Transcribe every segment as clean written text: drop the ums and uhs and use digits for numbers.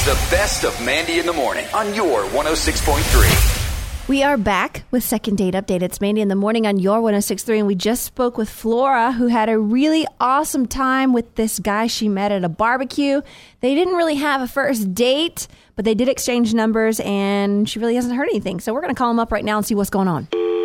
The best of Mandy in the Morning on your 106.3. We are back with Second Date Update. It's Mandy in the Morning on your 106.3, and we just spoke with Flora, who had a really awesome time with this guy she met at a barbecue. They didn't really have a first date, but they did exchange numbers, and she really hasn't heard anything. So we're going to call him up right now and see what's going on.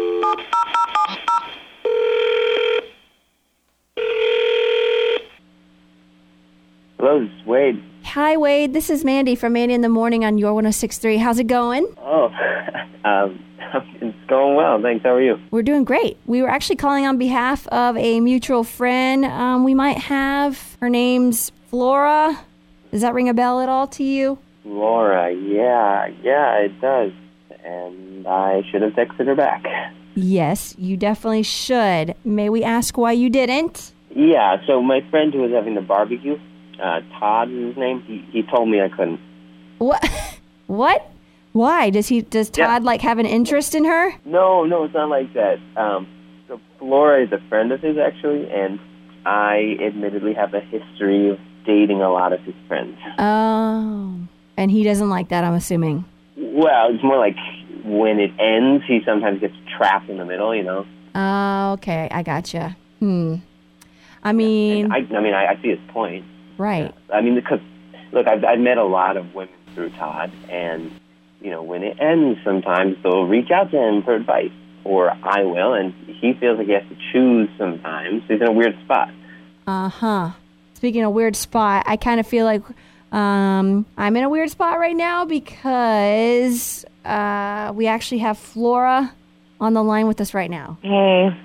Hello, this is Wade. Hi, Wade. This is Mandy from Mandy in the Morning on your 106.3. How's it going? Oh, it's going well. Thanks. How are you? We're doing great. We were actually calling on behalf of a mutual friend. We might have. Her name's Flora. Does that ring a bell at all to you? Laura, yeah, it does. And I should have texted her back. Yes, you definitely should. May we ask why you didn't? Yeah, so my friend who was having the barbecue, Todd is his name, he told me I couldn't. What? What? Why? Does Todd have an interest in her? No, it's not like that. So Flora is a friend of his, actually, and I admittedly have a history of dating a lot of his friends. Oh, and he doesn't like that, I'm assuming. Well, it's more like when it ends, he sometimes gets trapped in the middle, you know? Oh, okay, I gotcha. I mean... I see his point. Right. I mean, because, look, I've met a lot of women through Todd, and, you know, when it ends, sometimes they'll reach out to him for advice, or I will, and he feels like he has to choose sometimes. He's in a weird spot. Uh-huh. Speaking of weird spot, I kind of feel like I'm in a weird spot right now because we actually have Flora on the line with us right now. Hey.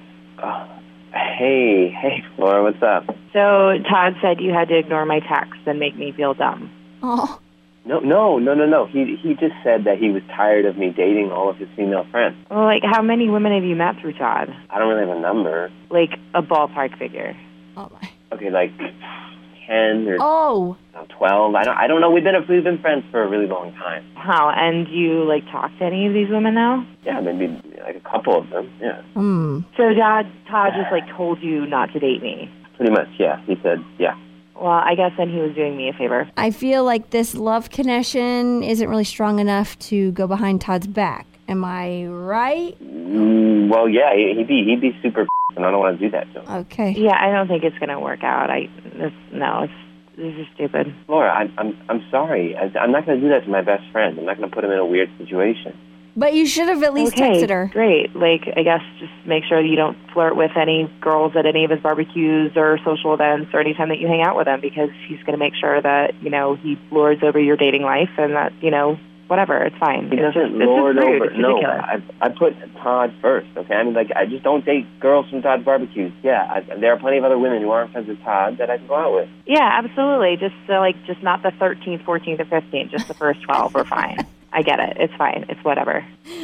Hey, Flora, what's up? So Todd said you had to ignore my texts and make me feel dumb. Oh. No. He just said that he was tired of me dating all of his female friends. Well, how many women have you met through Todd? I don't really have a number. A ballpark figure. Oh, my. Okay, 10 or 12. I don't know. We've been friends for a really long time. How? And do you talk to any of these women now? Yeah, maybe a couple of them. Yeah. So Todd just told you not to date me. Pretty much. Yeah. He said yeah. Well, I guess then he was doing me a favor. I feel like this love connection isn't really strong enough to go behind Todd's back. Am I right? Well, yeah. He'd be super, and I don't want to do that to him. Okay. Yeah, I don't think it's gonna work out. This is stupid. Laura, I'm sorry. I'm not going to do that to my best friend. I'm not going to put him in a weird situation. But you should have at least texted her. Great. I guess just make sure that you don't flirt with any girls at any of his barbecues or social events or anytime that you hang out with him, because he's going to make sure that, he lords over your dating life and that, whatever, it's fine. He doesn't lord over. No, I put Todd first, okay? I just don't date girls from Todd's barbecues. Yeah, there are plenty of other women who aren't friends with Todd that I can go out with. Yeah, absolutely. Just just not the 13th, 14th, or 15th. Just the first 12 are fine. I get it. It's fine. It's whatever.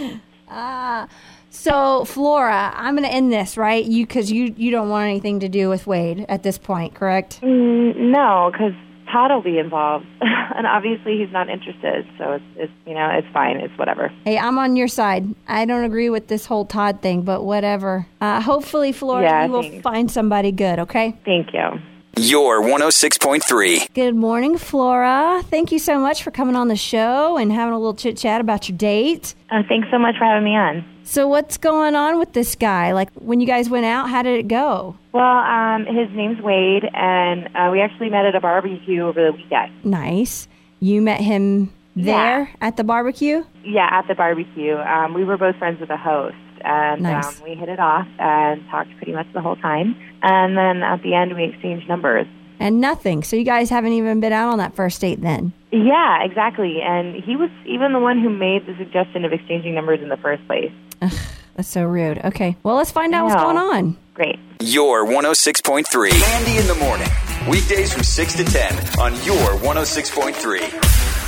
So, Flora, I'm going to end this, right? Because you don't want anything to do with Wade at this point, correct? No, because Todd will be involved, and obviously he's not interested, so it's fine. It's whatever. Hey, I'm on your side. I don't agree with this whole Todd thing, but whatever. Hopefully, Flora, you will find somebody good, okay? Thank you. Your 106.3. Good morning, Flora. Thank you so much for coming on the show and having a little chit-chat about your date. Thanks so much for having me on. So what's going on with this guy? When you guys went out, how did it go? Well, his name's Wade, and we actually met at a barbecue over the weekend. Nice. You met him there at the barbecue? Yeah, at the barbecue. We were both friends with the host, and nice. We hit it off and talked pretty much the whole time. And then at the end, we exchanged numbers. And nothing. So you guys haven't even been out on that first date then? Yeah, exactly. And he was even the one who made the suggestion of exchanging numbers in the first place. Ugh, that's so rude. Okay, well, let's find out what's going on. Great. Your 106.3. Mandy in the Morning. Weekdays from 6 to 10 on your 106.3.